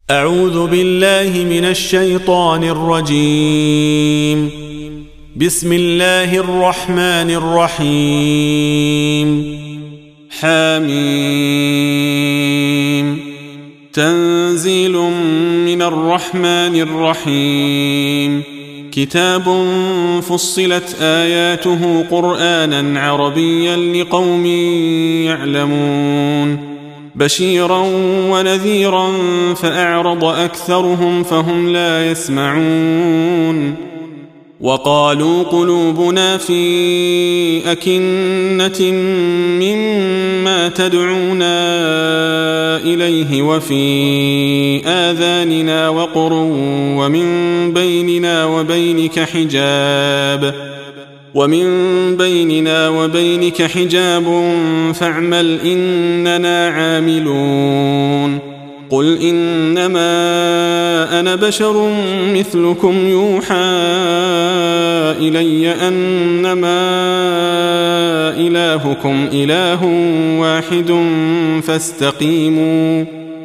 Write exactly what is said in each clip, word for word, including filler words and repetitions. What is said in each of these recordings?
أعوذ بالله من الشيطان الرجيم. بسم الله الرحمن الرحيم. حميم. تنزيل من الرحمن الرحيم. كتاب فصلت آياته قرآنا عربيا لقوم يعلمون، بشيرا ونذيرا فأعرض أكثرهم فهم لا يسمعون. وقالوا قلوبنا في أكنة مما تدعونا إليه وفي آذاننا وقر ومن بيننا وبينك حجاب ومن بيننا وبينك حجاب فاعمل إننا عاملون. قل إنما أنا بشر مثلكم يوحى إلي أنما إلهكم إله واحد فاستقيموا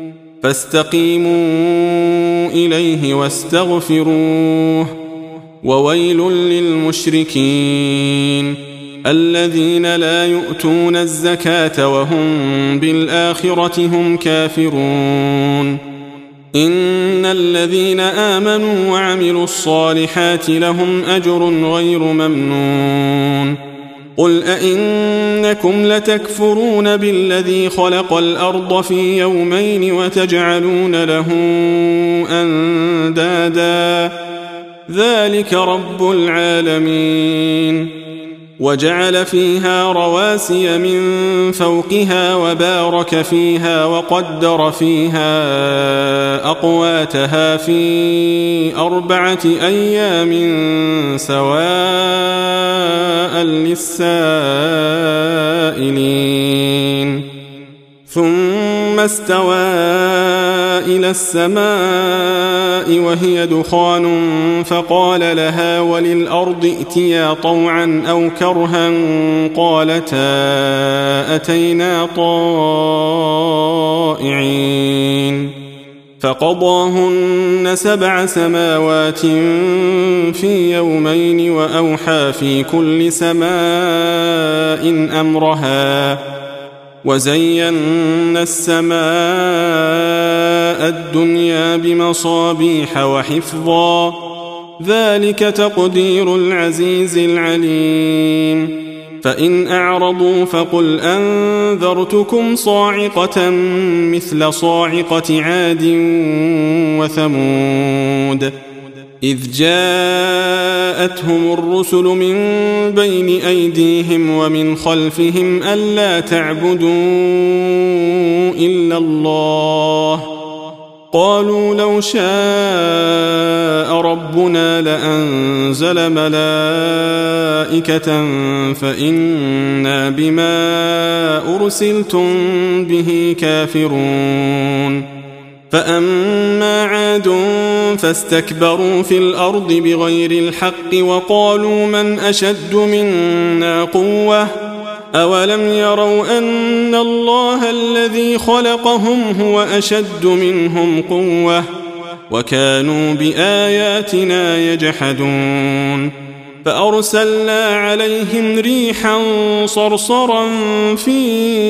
فاستقيموا إليه واستغفروه. وويل للمشركين الذين لا يؤتون الزكاة وهم بالآخرة هم كافرون. إن الذين آمنوا وعملوا الصالحات لهم أجر غير ممنون. قل أئنكم لتكفرون بالذي خلق الأرض في يومين وتجعلون له أندادا ذلك رب العالمين. وجعل فيها رواسي من فوقها وبارك فيها وقدر فيها أقواتها في أربعة أيام سواء للسائلين. ثم استوى إلى السماء وهي دخان فقال لها وللأرض ائتيا طوعا أو كرها قالتا أتينا طائعين. فقضاهن سبع سماوات في يومين وأوحى في كل سماء أمرها وزينا السماء الدنيا بمصابيح وحفظا ذلك تقدير العزيز العليم. فإن أعرضوا فقل أنذرتكم صاعقة مثل صاعقة عاد وثمود إذ جاءتهم الرسل من بين أيديهم ومن خلفهم ألا تعبدوا إلا الله قالوا لو شاء ربنا لأنزل ملائكة فإنا بما أرسلتم به كافرون. فأما عاد فاستكبروا في الأرض بغير الحق وقالوا من أشد منا قوة أولم يروا أن الله الذي خلقهم هو أشد منهم قوة وكانوا بآياتنا يجحدون. فأرسلنا عليهم ريحا صرصرا في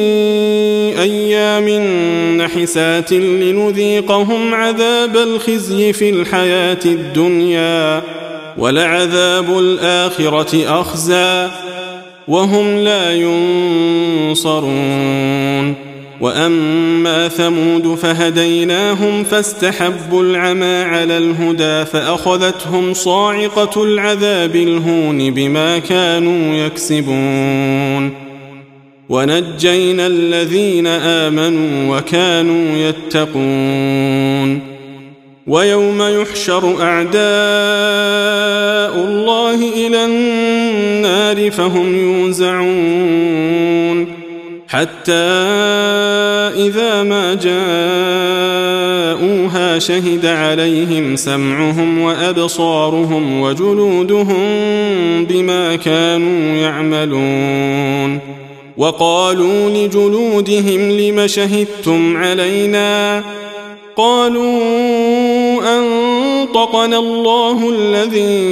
أيام نحسات لنذيقهم عذاب الخزي في الحياة الدنيا ولعذاب الآخرة أخزى وهم لا ينصرون. وأما ثمود فهديناهم فاستحبوا العمى على الهدى فأخذتهم صاعقة العذاب الهون بما كانوا يكسبون. ونجينا الذين آمنوا وكانوا يتقون. ويوم يحشر أعداء الله إلى النار فهم يوزعون حتى إذا ما جاءوها شهد عليهم سمعهم وأبصارهم وجلودهم بما كانوا يعملون. وقالوا لجلودهم لم شهدتم علينا قالوا أنطقنا الله الذي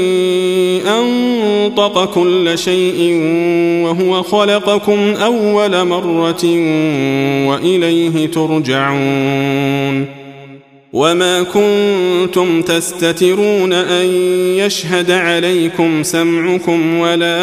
أنطق كل شيء وهو خلقكم أول مرة وإليه ترجعون وما كنتم تستترون أن يشهد عليكم سمعكم ولا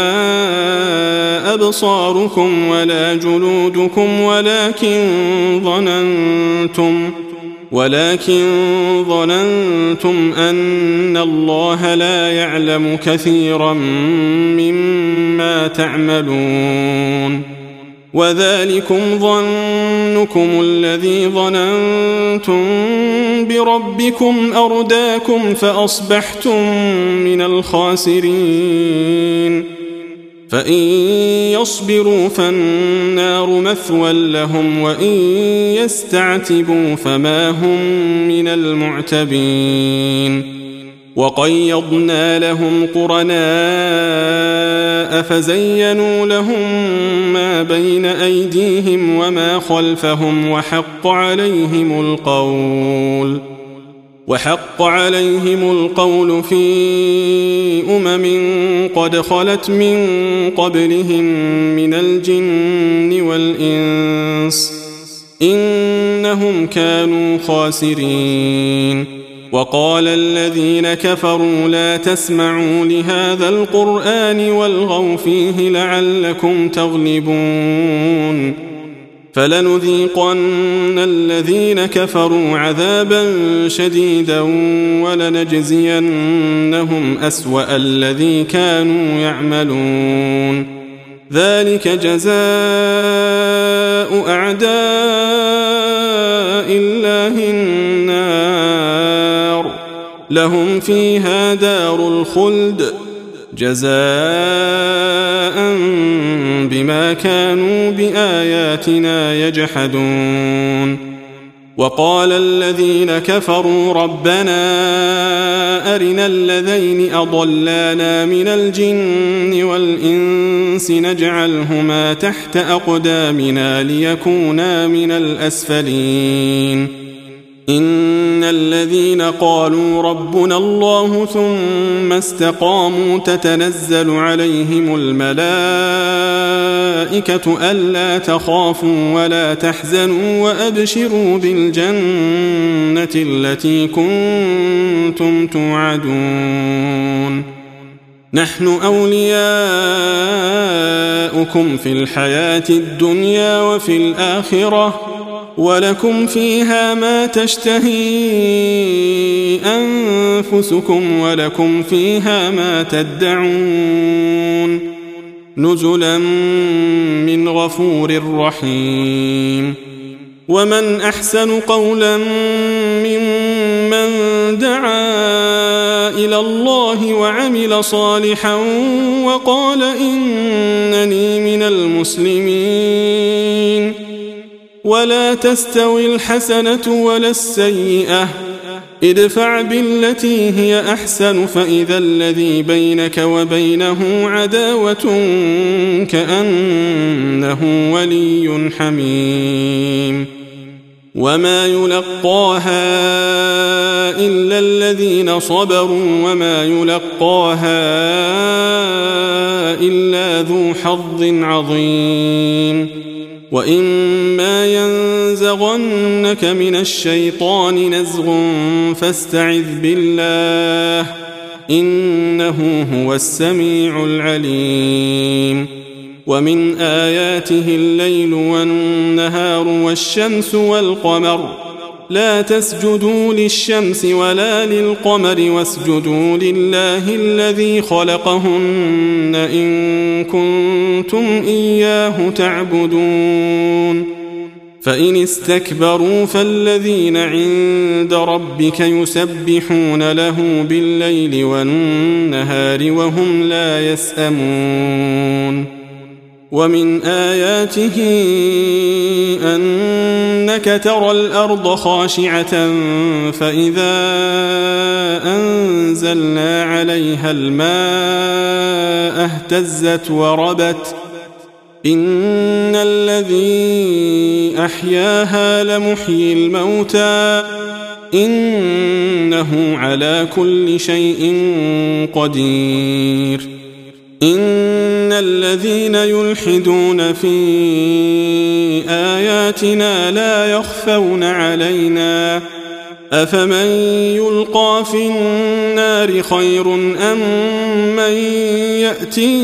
أبصاركم ولا جلودكم ولكن ظننتم ولكن ظننتم أن الله لا يعلم كثيرا مما تعملون وذلكم ظنكم الذي ظننتم بربكم أرداكم فأصبحتم من الخاسرين فإن يصبروا فالنار مثوى لهم وإن يستعتبوا فما هم من المعتبين وقيضنا لهم قرناء فزينوا لهم ما بين أيديهم وما خلفهم وحق عليهم القول وحق عليهم القول في أمم قد خلت من قبلهم من الجن والإنس إنهم كانوا خاسرين وقال الذين كفروا لا تسمعوا لهذا القرآن والغوا فيه لعلكم تغلبون فلنذيقن الذين كفروا عذابا شديدا ولنجزينهم أسوأ الذي كانوا يعملون ذلك جزاء أعداء الله النار لهم فيها دار الخلد جزاء بما كانوا بآياتنا يجحدون وقال الذين كفروا ربنا أرنا الذين أضلانا من الجن والإنس نجعلهما تحت أقدامنا ليكونا من الأسفلين إن الذين قالوا ربنا الله ثم استقاموا تتنزل عليهم الملائكة ألا تخافوا ولا تحزنوا وأبشروا بالجنة التي كنتم توعدون نحن أولياؤكم في الحياة الدنيا وفي الآخرة ولكم فيها ما تشتهي أنفسكم ولكم فيها ما تدعون نزلا من غفور رحيم ومن أحسن قولا ممن دعا إلى الله وعمل صالحا وقال إنني من المسلمين ولا تستوي الحسنة ولا السيئة ادفع بالتي هي أحسن فإذا الذي بينك وبينه عداوة كأنه ولي حميم وما يلقاها إلا الذين صبروا وما يلقاها إلا ذو حظ عظيم وإما ينزغنك من الشيطان نزغ فاستعذ بالله إنه هو السميع العليم ومن آياته الليل والنهار والشمس والقمر لا تسجدوا للشمس ولا للقمر واسجدوا لله الذي خلقهن إن كنتم إياه تعبدون فإن استكبروا فالذين عند ربك يسبحون له بالليل والنهار وهم لا يسأمون ومن آياته أنك ترى الأرض خاشعة فإذا أنزلنا عليها الماء اهتزت وربت إن الذي أحياها لمحيي الموتى إنه على كل شيء قدير إن الذين يلحدون في آياتنا لا يخفون علينا أفمن يلقى في النار خير أم من يأتي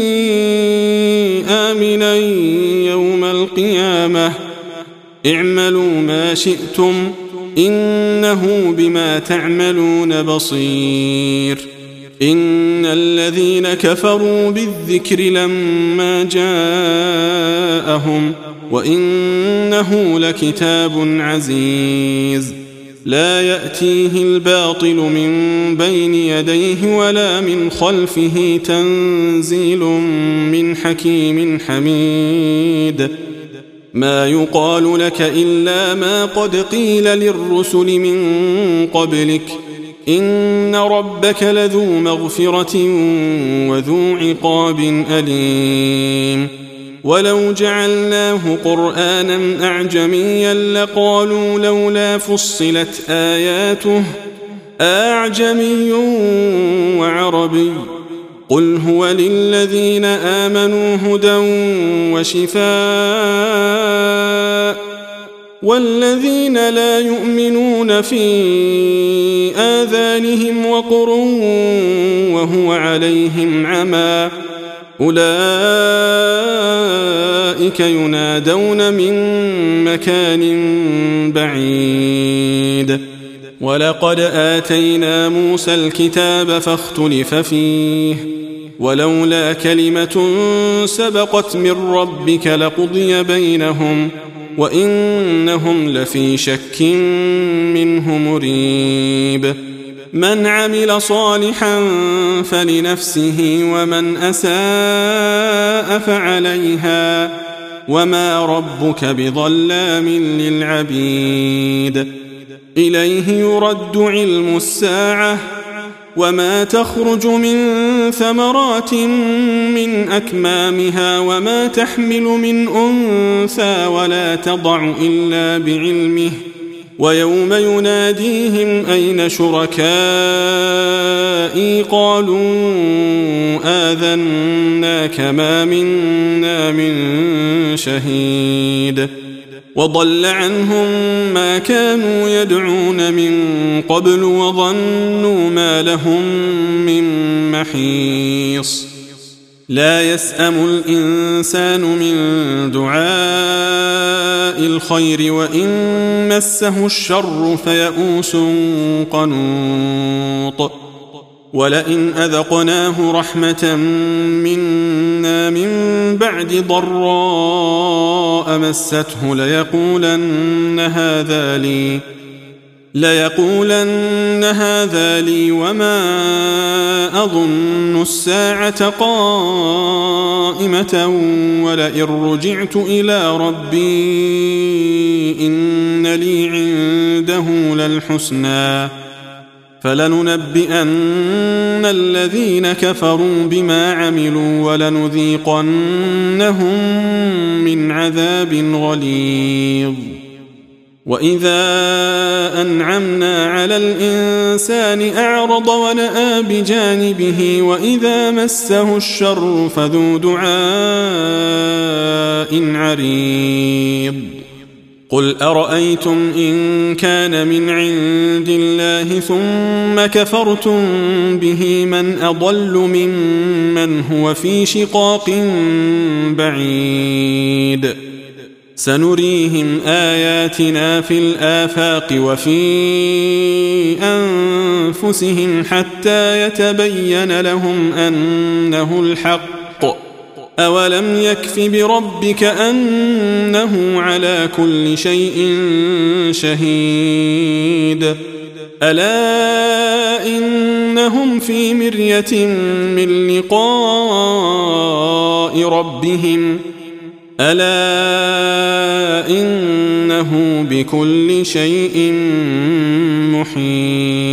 آمنا يوم القيامة اعملوا ما شئتم إنه بما تعملون بصير إن الذين كفروا بالذكر لما جاءهم وإنه لكتاب عزيز لا يأتيه الباطل من بين يديه ولا من خلفه تنزيل من حكيم حميد ما يقال لك إلا ما قد قيل للرسل من قبلك إن ربك لذو مغفرة وذو عقاب أليم ولو جعلناه قرآنا أعجميا لقالوا لولا فصلت آياته أعجمي وعربي قل هو للذين آمنوا هدى وشفاء والذين لا يؤمنون في آذانهم وقر وهو عليهم عمى أولئك ينادون من مكان بعيد ولقد آتينا موسى الكتاب فاختلف فيه ولولا كلمة سبقت من ربك لقضي بينهم وإنهم لفي شك منه مريب من عمل صالحا فلنفسه ومن أساء فعليها وما ربك بظلام للعبيد إليه يرد علم الساعة وما تخرج من ثمرات من أكمامها وما تحمل من أنثى ولا تضع إلا بعلمه ويوم يناديهم أين شركائي قالوا آذناك ما منا من شهيد وضل عنهم ما كانوا يدعون من قبل وظنوا ما لهم من محيص لا يسأم الإنسان من دعاء الخير وإن مسه الشر فيئوس قنوط ولئن أذقناه رحمة منا من بعد ضراء مسته ليقولن هذا لي ليقولن هذا لي وما أظن الساعة قائمة ولئن رجعت إلى ربي إن لي عنده للحسنى فلننبئن الذين كفروا بما عملوا ولنذيقنهم من عذاب غليظ وإذا أنعمنا على الإنسان أعرض ونأى بجانبه وإذا مسه الشر فذو دعاء عريض قل أرأيتم إن كان من عند الله ثم كفرتم به من أضل ممن هو في شقاق بعيد سنريهم آياتنا في الآفاق وفي أنفسهم حتى يتبين لهم أنه الحق أولم يكف بربك أنه على كل شيء شهيد ألا إنهم في مرية من لقاء ربهم ألا إنه بكل شيء محيط